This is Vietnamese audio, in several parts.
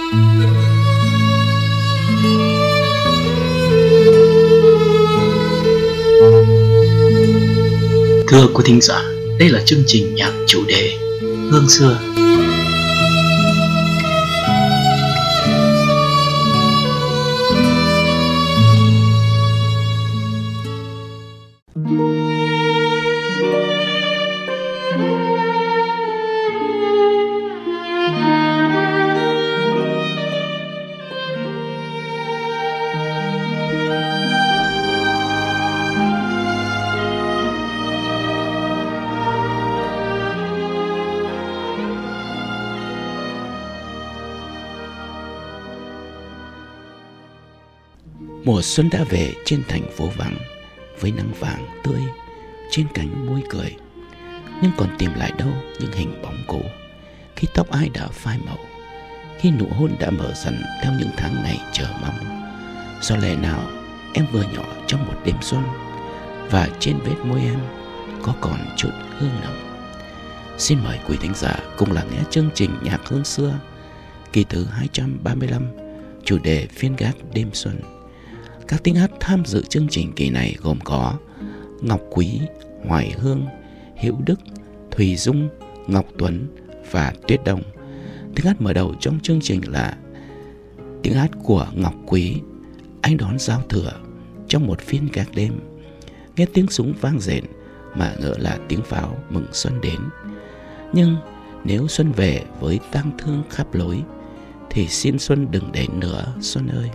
Thưa quý thính giả, đây là chương trình nhạc chủ đề Hương xưa. Mùa xuân đã về trên thành phố vắng, với nắng vàng tươi trên cánh môi cười. Nhưng còn tìm lại đâu những hình bóng cũ, khi tóc ai đã phai màu, khi nụ hôn đã mở dần theo những tháng ngày chờ mong. Do lẽ nào em vừa nhỏ trong một đêm xuân, và trên vết môi em có còn chút hương nồng. Xin mời quý thính giả cùng lắng nghe chương trình Nhạc Hương Xưa, kỳ thứ 235, chủ đề Phiên gác đêm xuân. Các tiếng hát tham dự chương trình kỳ này gồm có Ngọc Quý, Hoài Hương, Hữu Đức, Thùy Dung, Ngọc Tuấn và Tuyết Đông. Tiếng hát mở đầu trong chương trình là tiếng hát của Ngọc Quý, Anh đón giao thừa trong một phiên gác đêm. Nghe tiếng súng vang rền mà ngỡ là tiếng pháo mừng xuân đến. Nhưng nếu xuân về với tang thương khắp lối, thì xin xuân đừng đến nữa xuân ơi.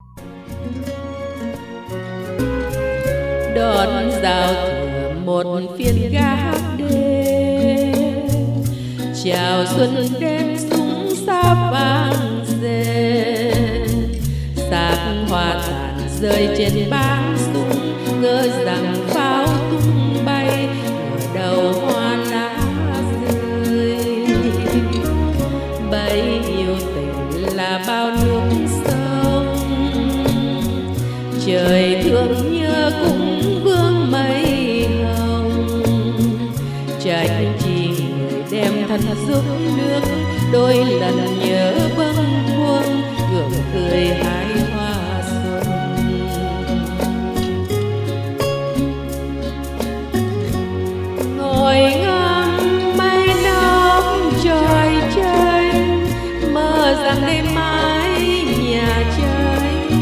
Đón giao thừa một phiên gác đêm, chào xuân đêm súng sao vang rền. Xác hoa tàn rơi trên báng súng, ngỡ rằng pháo tung bay ở đầu hoa lá rơi. Bấy nhiêu tình là bao nước sông, trời thương nhớ cũng vương mây hồng. Trách chi người đem thân giúp nước, đôi lần nhớ bâng khuâng gượng cười hái hoa xuân. Ngồi ngắm mây nóc trời tranh, mơ rằng đêm mai nhà tranh,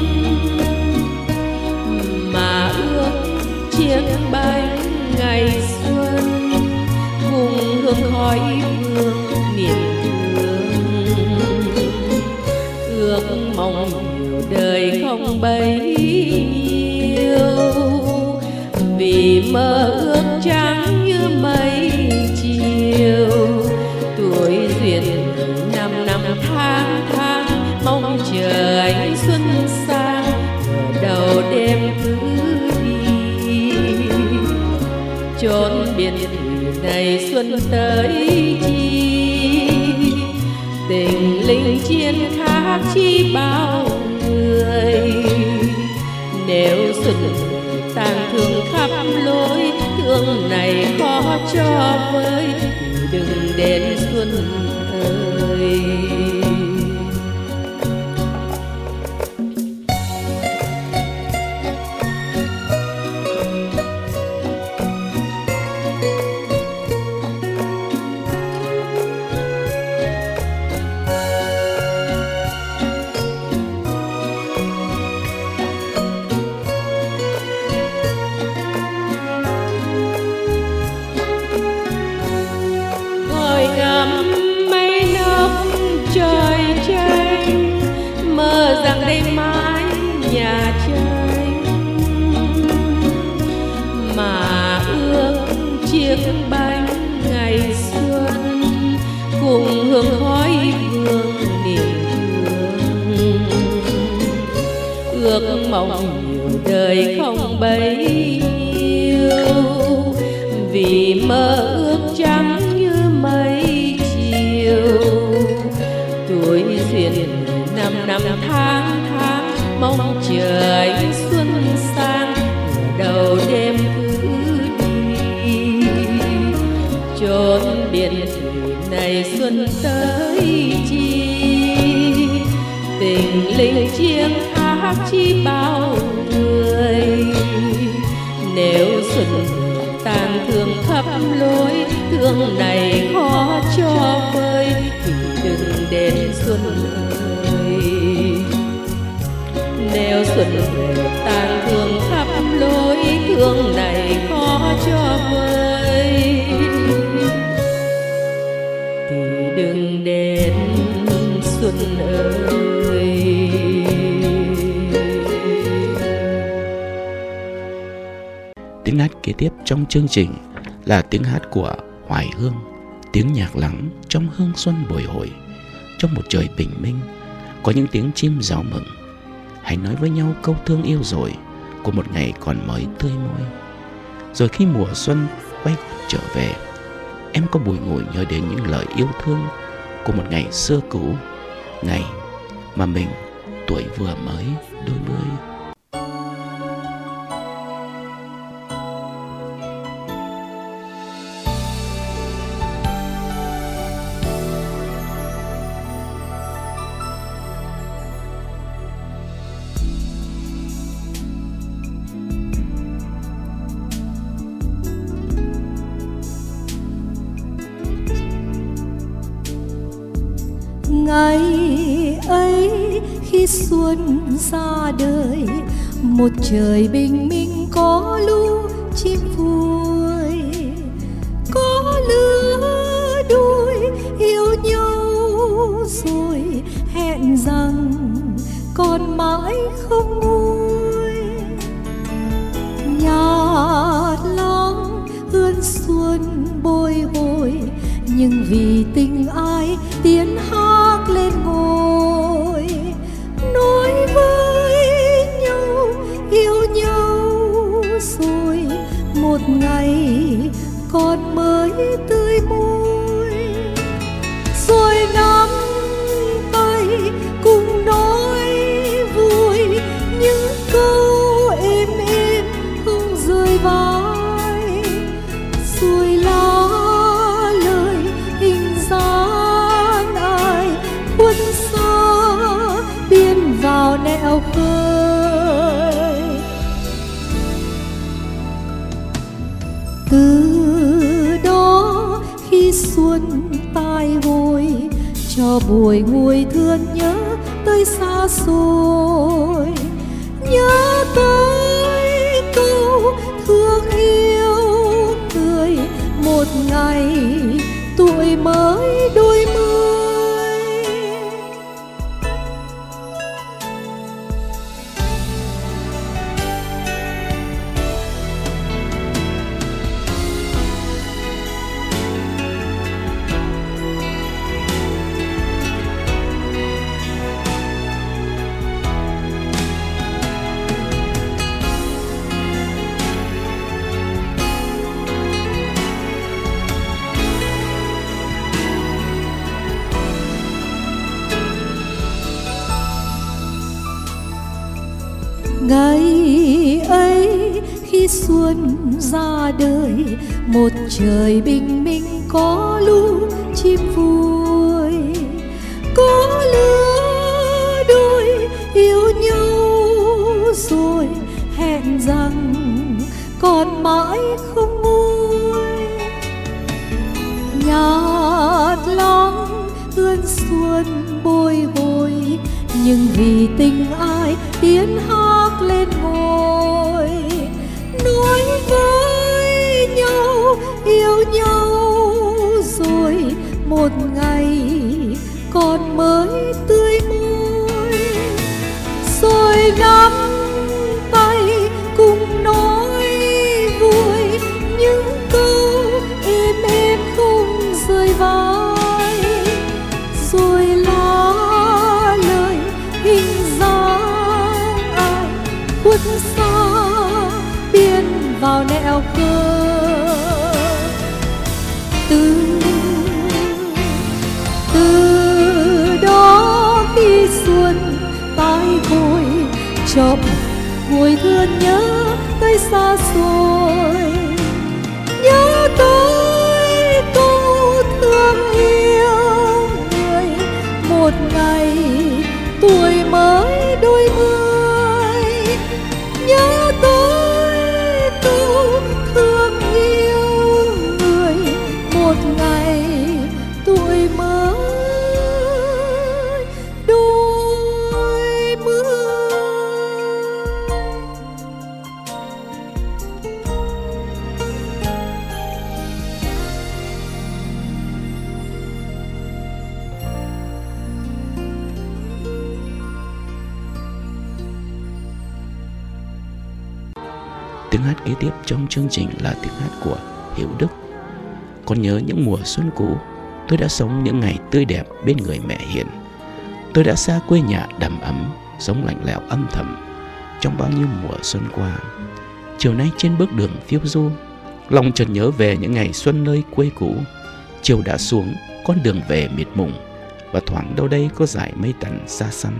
mà ước chiếc bánh ngày xuân cùng hương khói hương niềm thương. Ước mong nhiều đời không bấy nhiêu, vì mơ ước trắng như mây chiều. Tuổi duyên năm năm tháng tháng, mong chờ ánh xuân sang ở đầu đêm cứ đi. Chốn biển thủy này xuân tới chi, tình linh chiến khác chi bao người. Nếu xuân tang thương khắp lối, thương này khó cho với, thì đừng đến xuân ơi. Đêm mai nhà tranh, mà ước chiếc bánh ngày xuân cùng hương khói hương niềm thương. Ước mong nhiều đời không bấy nhiêu, vì mơ ước trắng như mây chiều. Tuổi duyên năm tháng tháng, mong chờ ánh xuân sang ở đầu đêm cứ đi. Chốn biển thủy này xuân tới chi, linh chiêng hát chi bao người. Nếu xuân về tàn thương khắp lối, thương này khó cho vơi thì đừng đến xuân ơi. Nếu xuân về tàn thương khắp lối, thương này khó cho vơi thì đừng đến xuân ơi. Tiếng hát kế tiếp trong chương trình là tiếng hát của Hoài Hương, tiếng nhạc lắng trong hương xuân bồi hồi. Trong một trời bình minh, có những tiếng chim ráo mừng. Hãy nói với nhau câu thương yêu rồi của một ngày còn mới tươi môi. Rồi khi mùa xuân quay trở về, em có bùi ngùi nhớ đến những lời yêu thương của một ngày xưa cũ, ngày mà mình tuổi vừa mới đôi mươi. Ngày ấy khi xuân ra đời, một trời bình minh có lũ chim vui, có lứa đôi yêu nhau rồi hẹn rằng còn mãi không nguôi. Nhạt lòng hương xuân bồi hồi, nhưng vì tình ai tiếng hát lên ngồi, nói với nhau yêu nhau rồi một ngày còn mới tươi môi. Rồi nắm tay cùng nói vui những câu êm êm không rời vai, rồi lá lời hình dáng ai khuất xa biên vào nẻo khơi. Từ đó khi xuân tai hồi, cho buổi ngồi thương nhớ tới xa xôi, nhớ tới câu thương yêu người một ngày tuổi mới đôi mươi. Ngày ấy khi xuân ra đời, một trời bình minh có lũ chim vui, có lứa đôi yêu nhau rồi hẹn rằng còn mãi không nguôi. Nhạt lòng hương xuân bồi hồi, nhưng vì tình ai tiếng hát lên ngôi, nói với nhau yêu nhau rồi một ngày còn mới tươi môi. Rồi nắm tay cùng nói vui những câu êm êm không rời vai, rồi lá lời hình dáng ai khuất xa biên vào nẻo khơi. Từ đó khi xuân tái hồi, cho ngồi thương nhớ tới xa xôi, nhớ tới câu thương yêu người một ngày tuổi mới đôi mươi. Nhớ tôi câu thương yêu người, một ngày tuổi mới đôi mươi. Tiếng hát kế tiếp trong chương trình là tiếng hát của Hiếu Đức. Còn nhớ những mùa xuân cũ, tôi đã sống những ngày tươi đẹp bên người mẹ hiền. Tôi đã xa quê nhà đầm ấm, sống lạnh lẽo âm thầm trong bao nhiêu mùa xuân qua. Chiều nay trên bước đường phiêu du, lòng chợt nhớ về những ngày xuân nơi quê cũ. Chiều đã xuống, con đường về miệt mùng, và thoáng đâu đây có dải mây tần xa xăm.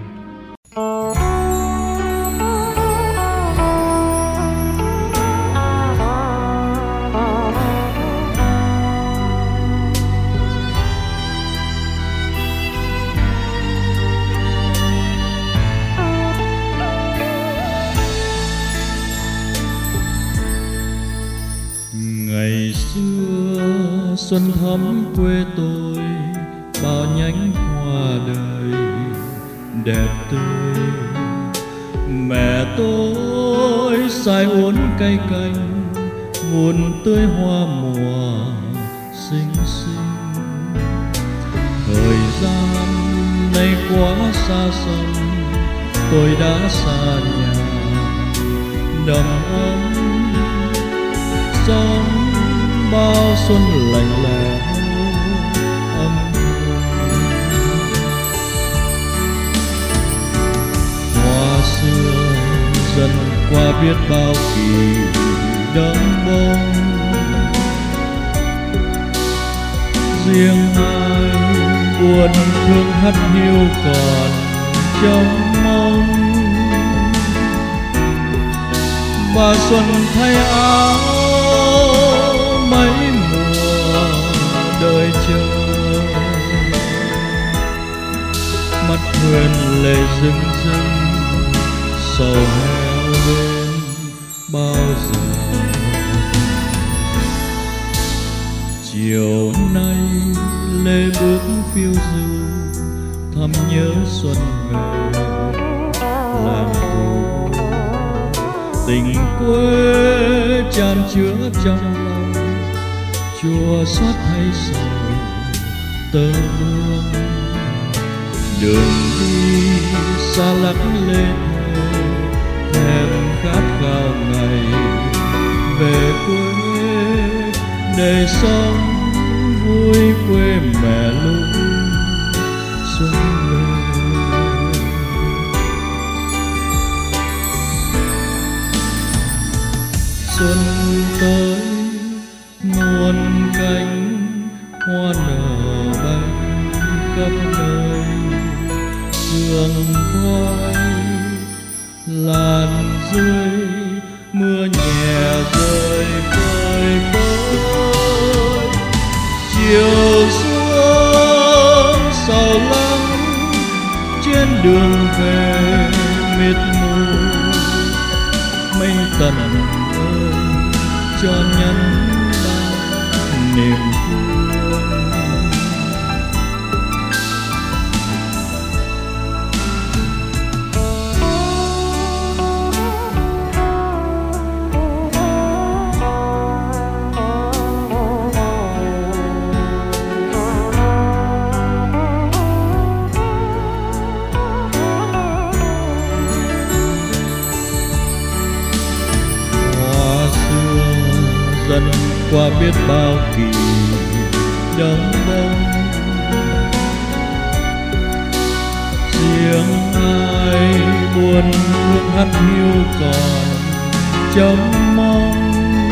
Ngày xưa xuân thắm quê tôi, bao nhánh hoa đời đẹp tươi. Mẹ tôi sai uốn cây cành, nguồn tươi hoa mùa xinh xinh. Thời gian nay quá xa xăm, tôi đã xa nhà đầm ấm, sống bao xuân lạnh lẽo âm u. Hoa xưa dần qua biết bao kỳ đẫm bông, riêng ai buồn thương hắt hiu còn trong mong. Và xuân thay áo mấy mùa đời chờ, mắt huyền lệ rưng rưng, sầu heo bên bao giờ. Chiều nay lê bước phiêu du, thầm nhớ xuân về làng cũ. Tình quê tràn chứa trong lòng, chua xót hay sầu tơ vương. Đường đi xa lắc lê thèm khát khao ngày về quê, để sống vui quê mẹ lúc xuân về. Xuân tới muôn cánh hoa nở bay khắp nơi, hương khói làn rơi, mưa nhẹ rơi phơi phới. Chiều xuống sầu lắng, trên đường về mịt mù. Mây tần cho nhân bao niềm thương. Dần qua biết bao kỳ đẫm bông, riêng ai buồn thương hắt hiu còn trông mong.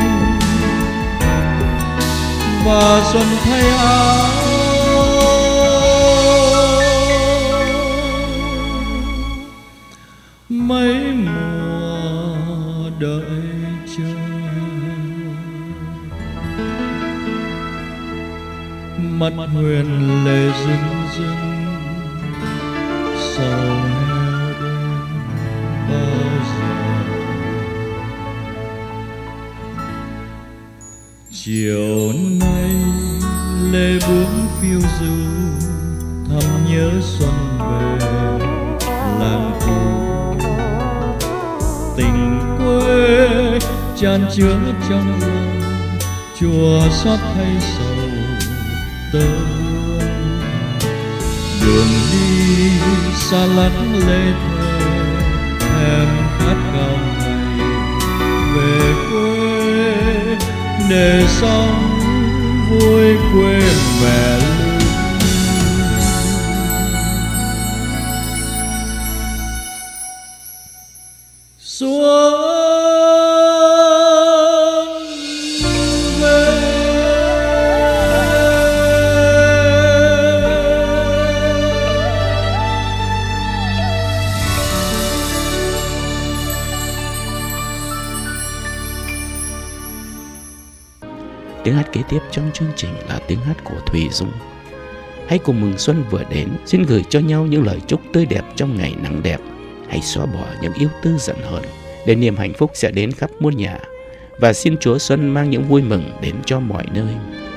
Và xuân thay áo mấy mùa đợi chờ. Mắt huyền lệ rưng rưng, sầu chiều nay lê bướm phiêu du thầm nhớ xuân về làng cũ. Tình quê chan chứa trong lòng, chùa xót thay sầu tơ hương. Đường đi xa lắc lê thề, em khát khao ngày về quê để sống vui quê mẹ lưu. Xuân về. Tiếng hát kế tiếp trong chương trình là tiếng hát của Thùy Dung. Hãy cùng mừng xuân vừa đến, xin gửi cho nhau những lời chúc tươi đẹp trong ngày nắng đẹp. Hãy xóa bỏ những ưu tư giận hờn, để niềm hạnh phúc sẽ đến khắp muôn nhà. Và xin Chúa Xuân mang những vui mừng đến cho mọi nơi.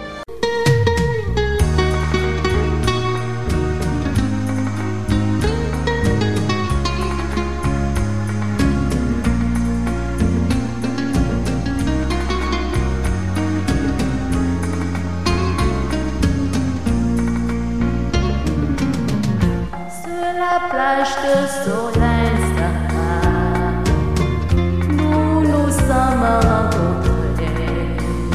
Plage de soleil Sahara, nous nous sommes rencontrés.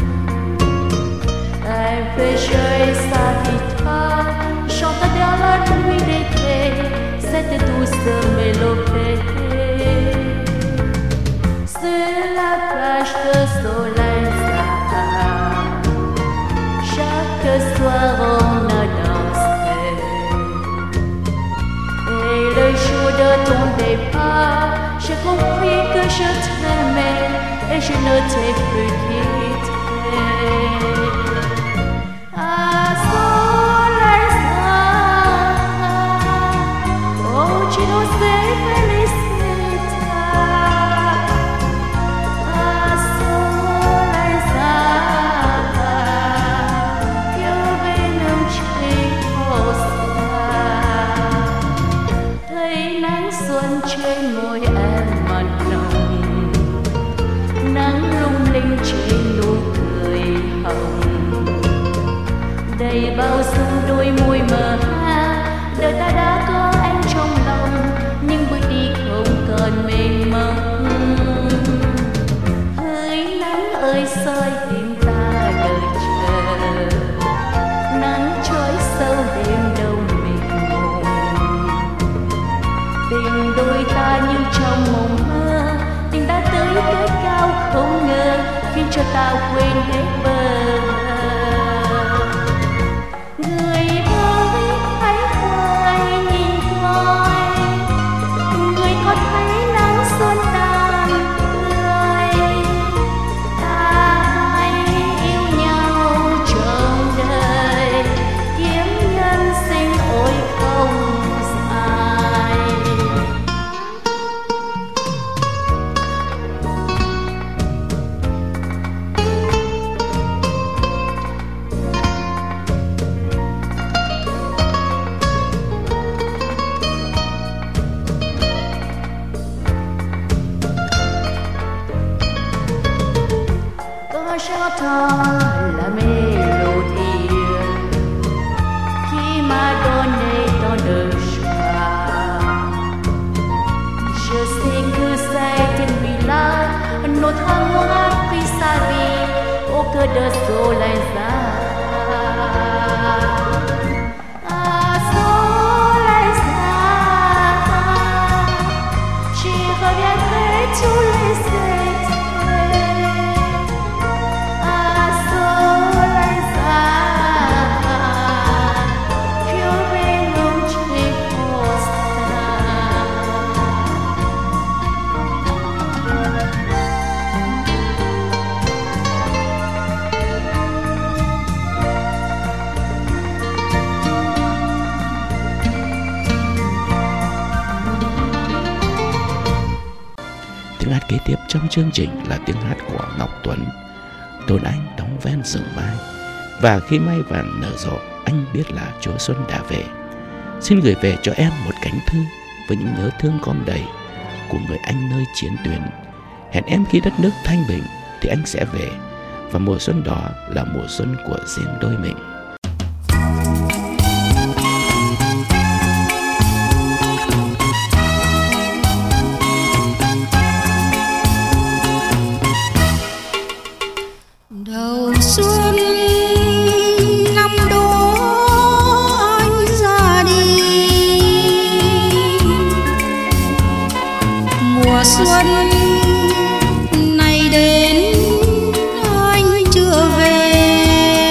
Un pêcheur et sa guitare chantaient dans la nuit d'été cette douce mélodie. Sur la plage de soleil Sahara, chaque soir on a dansé. Le jour de ton départ, j'ai compris que je t'aimais et je ne t'ai plus quitté. Ah, soleil Sahara, oh, tu nous sais féliciter. Ah, soleil Sahara, io venum chicos. Xuân trên môi em mặn nồng, nắng lung linh trên nụ cười hồng, đầy bao dung đôi môi mờ ha. Đời ta đã có anh trong lòng, nhưng bước đi không còn mênh mông. Hỡi nắng ơi soi tim ta đợi chờ, nắng trói sâu đêm đông. Tình đôi ta như trong mộng mơ, tình ta tới kết cao không ngờ, khiến cho ta quên hết bờ. Người ơi hãy quay nhìn coi, người có thấy nắng xuân tàn tươi. Ta hãy yêu nhau trong đời, kiếm nhân sinh ôi không. J'entends la mélodie qui m'a donné tant de joie. Je sais que cette nuit-là, notre amour a pris sa vie au cœur de soleil Sahara. Ah, soleil Sahara, j'y reviendrai tous les étés. Tiếng hát kế tiếp trong chương trình là tiếng hát của Ngọc Tuấn. tồn anh đóng ven rừng mai. Và khi mai vàng nở rộ, anh biết là Chúa Xuân đã về. Xin gửi về cho em một cánh thư với những nhớ thương gom đầy của người anh nơi chiến tuyến. Hẹn em khi đất nước thanh bình thì anh sẽ về, và mùa xuân đó là mùa xuân của riêng đôi mình. Đầu xuân năm đó anh ra đi, mùa xuân này đến anh chưa về.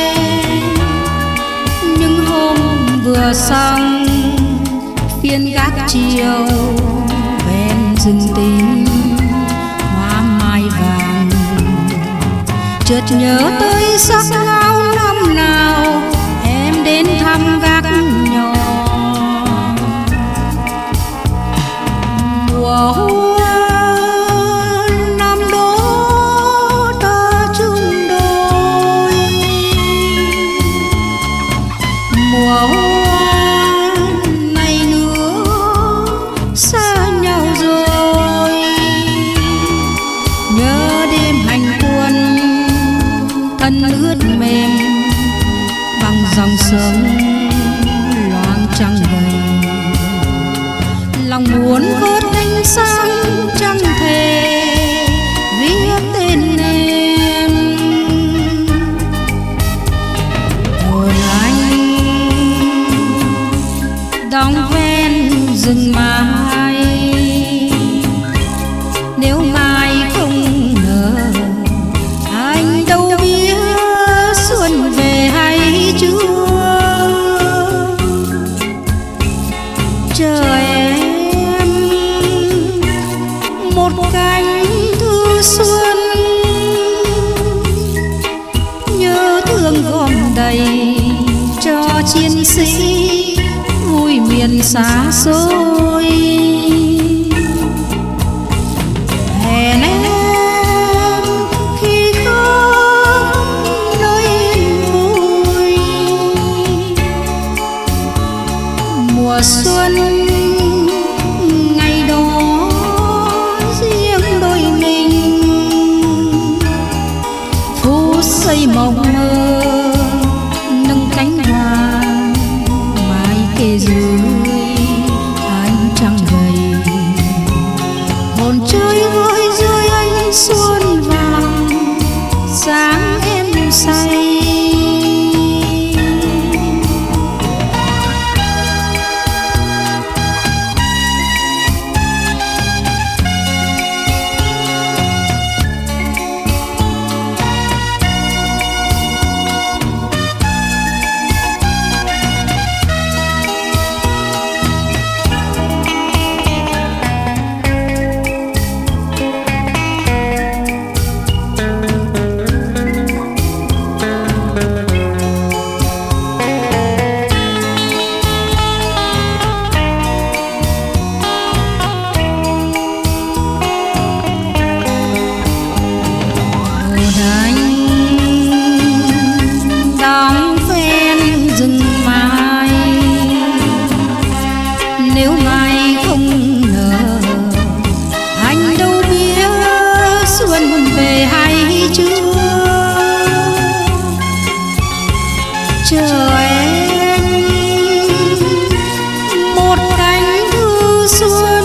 Nhưng hôm vừa xong phiên gác chiều ven rừng tím hoa mai vàng, chợt nhớ tới sắc áo năm nào em đến thăm gác nhỏ. Mùa hoa năm đó ta chung đôi, mùa hoa này nữa xa nhau rồi. Nhớ đêm hành quân thân ướt mềm bằng dòng sông loang trăng gầy, lòng muốn vớt ánh sáng chẳng thể viết tên em. Hồn anh đóng ven rừng mai, nếu mai không nở anh đâu biết xuân về hay chưa. Chờ em một cánh thư xuân, nhớ thương gom đầy cho chiến sĩ vui miền xa xôi. Hẹn em khi khóc nơi yên vui, mùa xuân ngày đó riêng đôi mình. Phút xây mộng mơ nâng cánh hoa mái kề dưới ánh trăng gầy, hồn chơi vơi dưới ánh xuân vàng sáng em say. Nếu mai không nở anh đâu biết xuân về hay chưa. Chờ em một cánh thư xuân,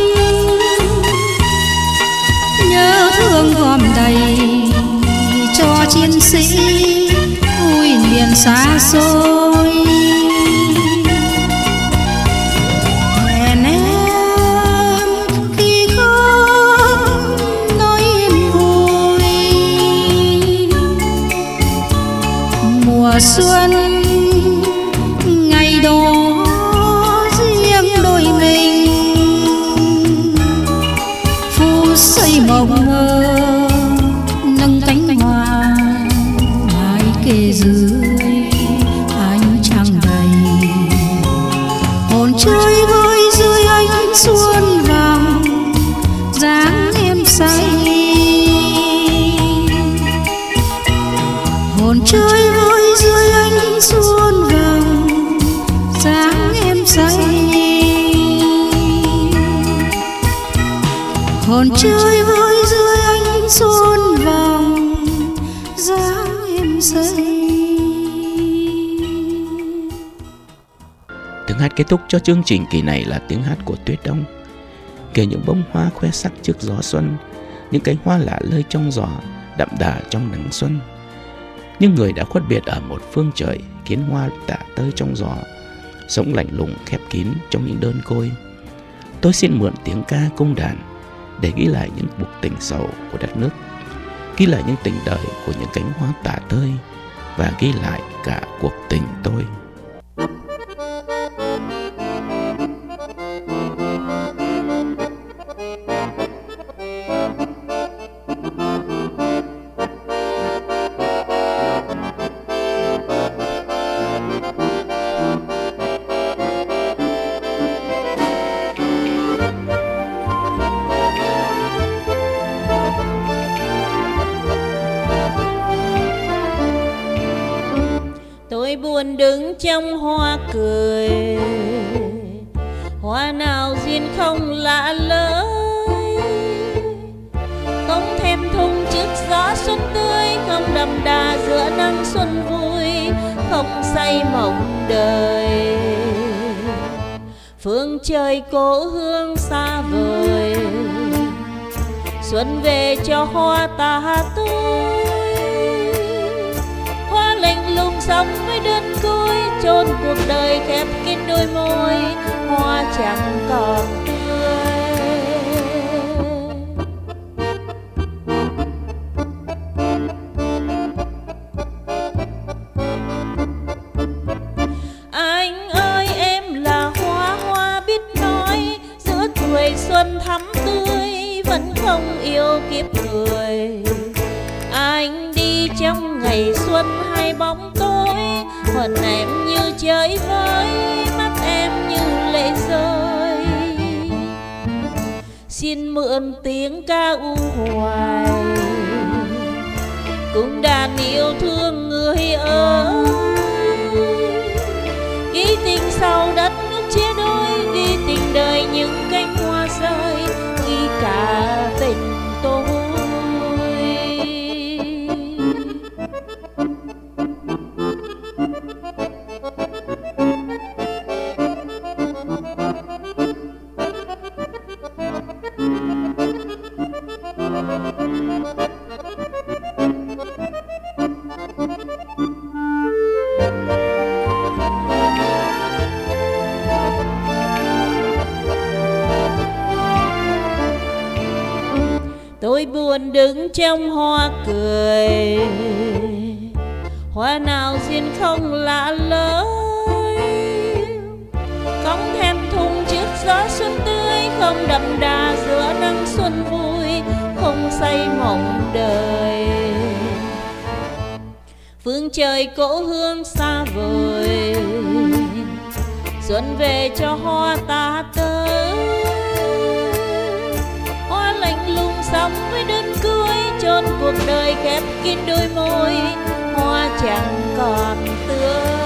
nhớ thương gom đầy cho chiến sĩ vui miền xa xôi. Hẹn em khi khóc nói yên vui, mùa xuân ngày đó riêng đôi mình. Phút xây mộng mơ nâng cánh hoa mái kề dưới ánh hồn chơi với dưới ánh xuân vàng giá em say. Tiếng hát kết thúc cho chương trình kỳ này là tiếng hát của Tuyết Đông, kể những bông hoa khoe sắc trước gió xuân, những cánh hoa lạ lơi trong gió, đậm đà trong nắng xuân. Nhưng người đã khuất biệt ở một phương trời, khiến hoa tả tơi trong gió, sống lạnh lùng khép kín trong những đơn côi. Tôi xin mượn tiếng ca cung đàn để ghi lại những cuộc tình sầu của đất nước, ghi lại những tình đời của những cánh hoa tả tơi, và ghi lại cả cuộc tình tôi. Tôi buồn đứng trong hoa cười, hoa nào duyên không lạ lơi, không thèm thùng trước gió xuân tươi, không đậm đà giữa nắng xuân vui, không say mộng đời. Phương trời cố hương xa vời, xuân về cho hoa ta tươi. Hoa lạnh lùng sống với đơn côi, chôn cuộc đời khép kín đôi môi, hoa chẳng còn tươi. Anh ơi em là hoa, hoa biết nói, giữa tuổi xuân thắm tươi vẫn không yêu kiếp người. Anh đi trong ngày xuân hay bóng tối, hồn em như chơi với, mắt em như lệ rơi. Xin mượn tiếng ca u hoài, cùng đàn yêu thương người ơi. Ghi tình sau đất nước chia đôi, ghi tình đời những cánh hoa rơi, ghi cả tình tôi. Tôi buồn đứng trong hoa cười, hoa nào duyên không lạ lơi, không thèm thùng trước gió xuân tươi, không đậm đà giữa nắng xuân vui, không say mộng đời. Phương trời cỗ hương xa vời, xuân về cho hoa ta tới. Hoa lạnh lùng sống với đơn cưới, chôn cuộc đời khép kín đôi môi, hoa chẳng còn tươi.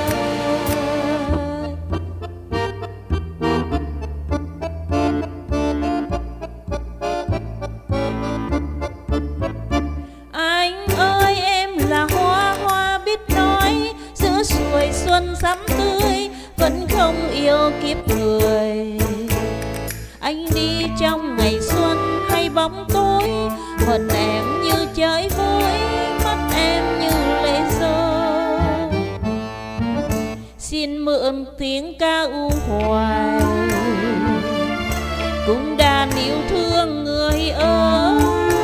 Anh ơi em là hoa, hoa biết nói, giữa suối xuân sắm tươi vẫn không yêu kiếp người. Anh đi trong ngày xuân hay bóng tối, hồn em như chơi với, mắt em như lệ rơi. Xin mượn tiếng ca u hoài, cùng đàn yêu thương người ơi.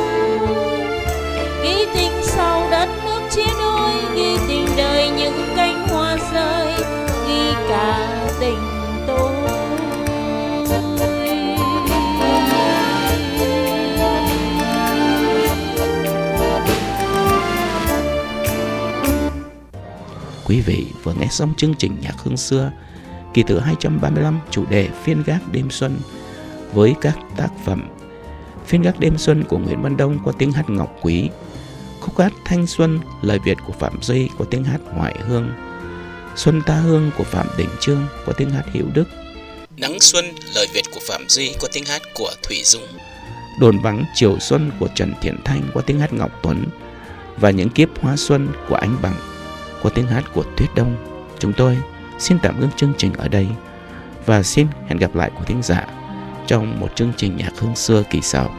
Ghi tình sau đất nước chia đôi, ghi tình đời những cánh hoa rơi, ghi cả tình tôi. Quý vị vừa nghe xong chương trình Nhạc Hương Xưa kỳ thứ 235, chủ đề Phiên Gác Đêm Xuân, với các tác phẩm Phiên Gác Đêm Xuân của Nguyễn Văn Đông qua tiếng hát Ngọc Quý, khúc hát Thanh Xuân lời Việt của Phạm Duy qua tiếng hát Hoài Hương, Xuân Ta Hương của Phạm Đình Chương qua tiếng hát Hữu Đức, Nắng Xuân lời Việt của Phạm Duy qua tiếng hát của Thủy Dung, Đồn vắng chiều xuân của Trần Thiện Thanh qua tiếng hát Ngọc Tuấn, và Những kiếp hoa xuân của Ánh Bằng qua tiếng hát của Tuyết Đông. Chúng tôi xin tạm ngưng chương trình ở đây và xin hẹn gặp lại quý thính giả trong một chương trình nhạc hương xưa kỳ sau.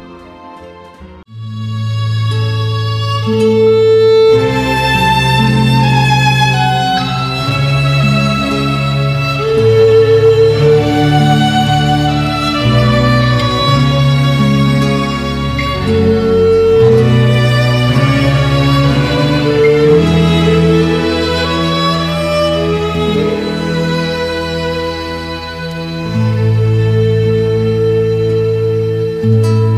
Thank you.